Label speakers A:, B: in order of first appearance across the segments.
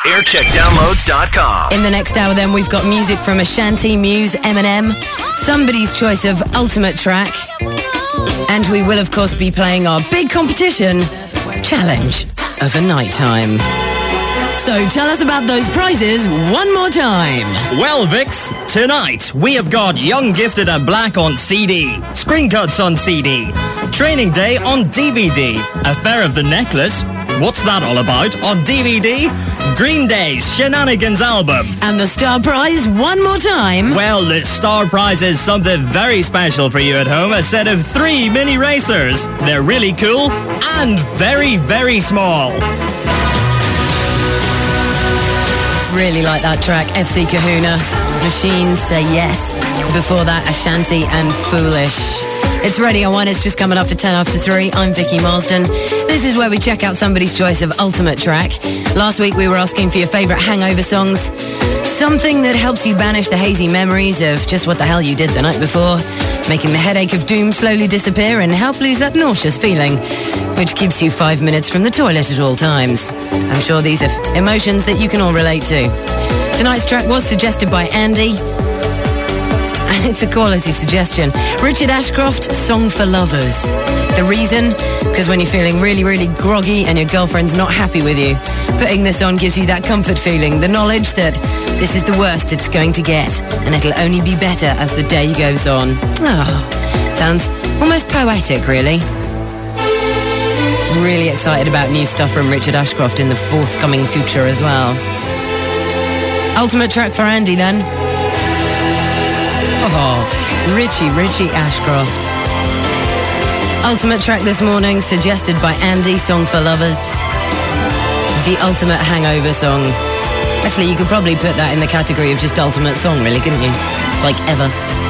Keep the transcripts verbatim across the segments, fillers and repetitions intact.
A: aircheck downloads dot com.
B: In the next hour, then, we've got music from Ashanti, Muse, Eminem, somebody's choice of ultimate track, and we will, of course, be playing our big competition, Challenge of a Nighttime. So tell us about those prizes one more time.
C: Well, Vix, tonight we have got Young, Gifted and Black on C D, Screen Cuts on C D, Training Day on D V D, Affair of the Necklace, What's That All About on D V D, Green Day's Shenanigans album.
B: And the star prize one more time.
C: Well, the star prize is something very special for you at home, a set of three mini racers. They're really cool and very, very small.
B: Really like that track, F C Kahuna, Machine Say Yes. Before that, Ashanti and Foolish. It's Radio one, it's just coming up for ten after three. I'm Vicky Marsden. This is where we check out somebody's choice of ultimate track. Last week we were asking for your favourite hangover songs. Something that helps you banish the hazy memories of just what the hell you did the night before, making the headache of doom slowly disappear and help lose that nauseous feeling, which keeps you five minutes from the toilet at all times. I'm sure these are emotions that you can all relate to. Tonight's track was suggested by Andy, and it's a quality suggestion. Richard Ashcroft, Song for Lovers. The reason? Because when you're feeling really, really groggy and your girlfriend's not happy with you, putting this on gives you that comfort feeling, the knowledge that this is the worst it's going to get, and it'll only be better as the day goes on. Oh, sounds almost poetic, really. Really excited about new stuff from Richard Ashcroft in the forthcoming future as well. Ultimate track for Andy, then. Oh, Richie, Richie Ashcroft. Ultimate track this morning, suggested by Andy, Song for Lovers. The ultimate hangover song. Actually, you could probably put that in the category of just ultimate song, really, couldn't you? Like ever.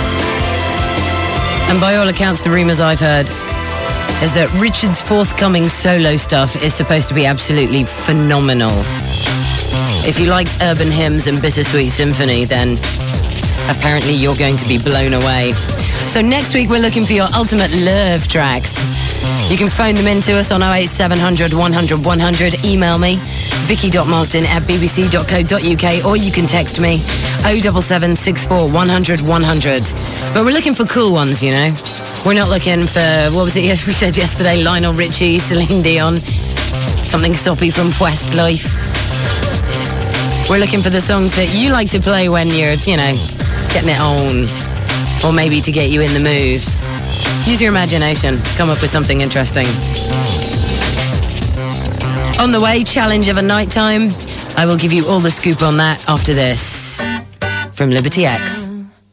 B: And by all accounts, the rumours I've heard is that Richard's forthcoming solo stuff is supposed to be absolutely phenomenal. If you liked urban hymns and Bittersweet Symphony, then apparently you're going to be blown away. So next week we're looking for your ultimate love tracks. You can phone them in to us on oh eight seven hundred one hundred one hundred. Email me, vicky dot marsden at b b c dot co dot u k, or you can text me oh seven seven six four one hundred one hundred. But we're looking for cool ones, you know. We're not looking for, what was it we said yesterday, Lionel Richie, Celine Dion, something soppy from Westlife. We're looking for the songs that you like to play when you're, you know, getting it on, or maybe to get you in the mood. Use your imagination, come up with something interesting. On the way, Challenge of a Nighttime. I will give you all the scoop on that after this. From Liberty X.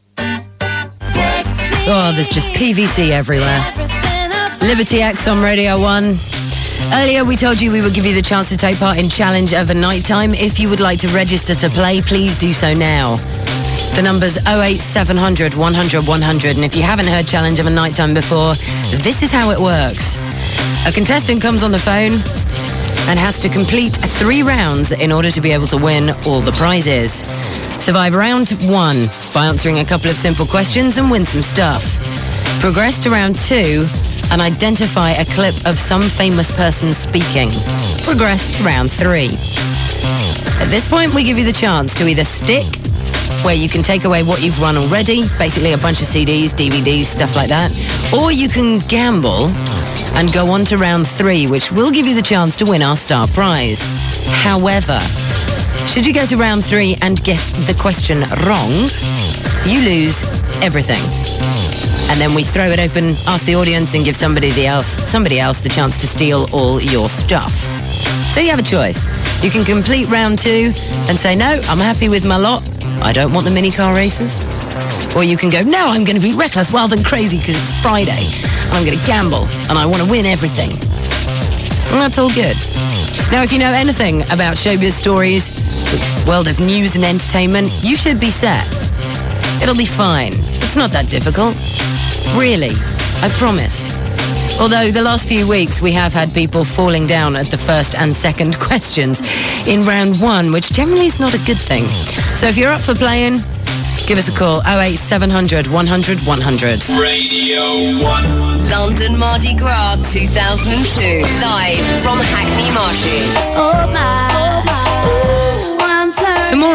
B: Oh, there's just P V C everywhere. Liberty X on Radio one. Earlier we told you we would give you the chance to take part in Challenge of a Nighttime. If you would like to register to play, please do so now. The number's oh eight seven hundred one hundred one hundred, and if you haven't heard Challenge of a Nighttime before, this is how it works. A contestant comes on the phone and has to complete three rounds in order to be able to win all the prizes. Survive round one by answering a couple of simple questions and win some stuff. Progress to round two and identify a clip of some famous person speaking. Progress to round three. At this point, we give you the chance to either stick, where you can take away what you've won already, basically a bunch of C Ds, D V Ds, stuff like that, or you can gamble and go on to round three, which will give you the chance to win our star prize. However, should you go to round three and get the question wrong, you lose everything. And then we throw it open, ask the audience, and give somebody the else, somebody else the chance to steal all your stuff. So you have a choice. You can complete round two and say, no, I'm happy with my lot. I don't want the mini car races. Or you can go, no, I'm going to be reckless, wild and crazy because it's Friday. And I'm going to gamble and I want to win everything. And that's all good. Now, if you know anything about showbiz stories, the world of news and entertainment, you should be set. It'll be fine. It's not that difficult. Really, I promise. Although the last few weeks we have had people falling down at the first and second questions in round one, which generally is not a good thing. So if you're up for playing, give us a call, oh eight seven hundred one hundred one hundred.
A: Radio one.
D: London Mardi Gras two thousand two, live from Hackney Marshes.
E: Oh my, oh my,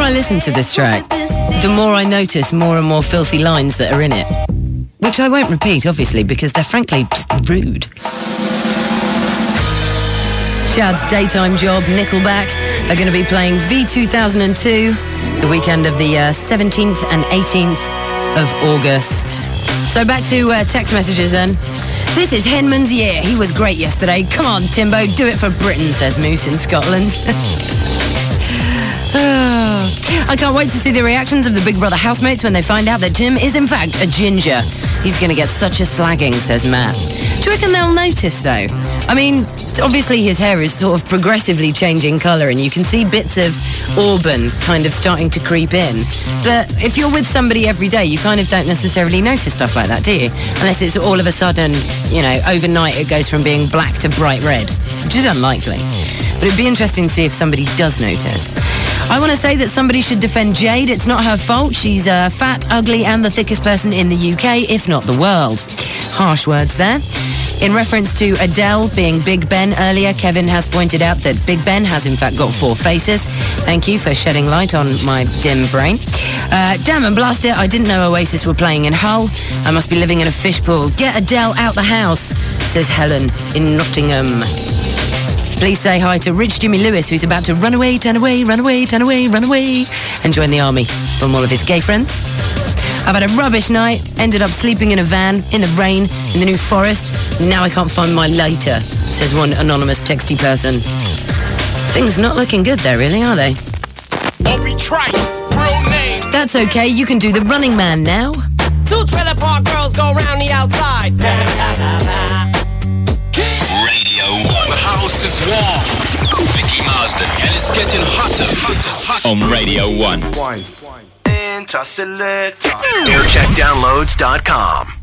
B: I listen to this track, the more I notice more and more filthy lines that are in it. Which I won't repeat, obviously, because they're frankly just rude. Chad's Daytime Job, Nickelback, are going to be playing V two thousand two, the weekend of the uh, seventeenth and eighteenth of August. So back to uh, text messages then. This is Henman's year. He was great yesterday. Come on, Timbo, do it for Britain, says Moose in Scotland. Oh, I can't wait to see the reactions of the Big Brother housemates when they find out that Tim is in fact a ginger. He's going to get such a slagging, says Matt. Do you reckon they'll notice, though? I mean, obviously his hair is sort of progressively changing colour and you can see bits of auburn kind of starting to creep in. But if you're with somebody every day, you kind of don't necessarily notice stuff like that, do you? Unless it's all of a sudden, you know, overnight it goes from being black to bright red, which is unlikely. But it'd be interesting to see if somebody does notice. I want to say that somebody should defend Jade. It's not her fault. She's uh, fat, ugly, and the thickest person in the U K, if not the world. Harsh words there. In reference to Adele being Big Ben earlier, Kevin has pointed out that Big Ben has in fact got four faces. Thank you for shedding light on my dim brain. Uh, damn and blast it, I didn't know Oasis were playing in Hull. I must be living in a fishpool. Get Adele out the house, says Helen in Nottingham. Please say hi to Rich Jimmy Lewis, who's about to run away, turn away, run away, turn away, run away, and join the army from all of his gay friends. I've had a rubbish night, ended up sleeping in a van, in the rain, in the New Forest. Now I can't find my lighter, says one anonymous texty person. Things not looking good there, really, are they?
E: Opie Trice, real name.
B: That's okay, you can do the Running Man now.
E: Two trailer park girls go round the outside.
A: Radio one. The house is warm. Vicky Marsden. And it's getting hotter, hotter, hotter. On Radio one.
F: One. Interselector.
A: aircheck downloads dot com.